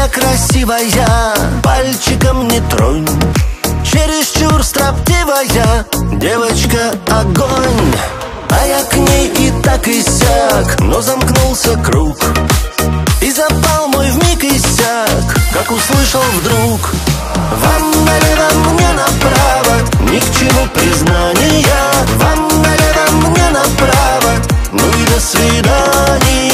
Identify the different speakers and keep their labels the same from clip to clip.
Speaker 1: красивая, пальчиком не тронь. Чересчур строптивая, девочка огонь. А я к ней и так и сяк, но замкнулся круг. И запал мой вмиг иссяк, как услышал вдруг: вам налево, мне направо, ни к чему признания. Вам налево, мне направо, ну и до свидания.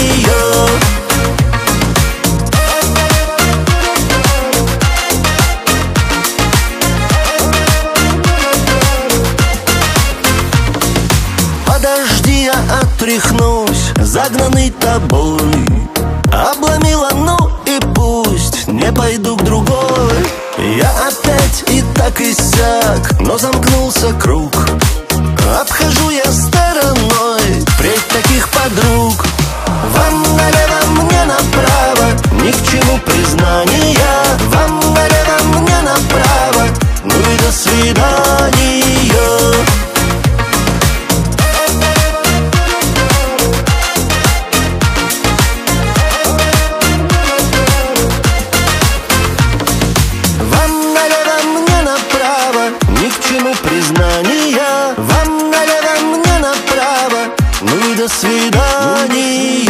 Speaker 1: Подожди, я отряхнусь, загнанный тобой. Обломила, ну и пусть, не пойду к другой. Я опять и так и сяк, но замкнулся круг. Обхожу я стороной впредь таких подруг. Вам налево, мне направо, ни к чему признания. Вам налево, мне направо, ну и до свидания. Признания. Вам налево, мне направо, ну и до свидания.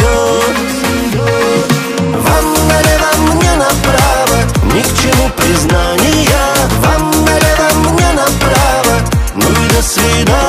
Speaker 1: Вам налево, мне направо, ни к чему признания. Вам налево, мне направо, ну и до свидания.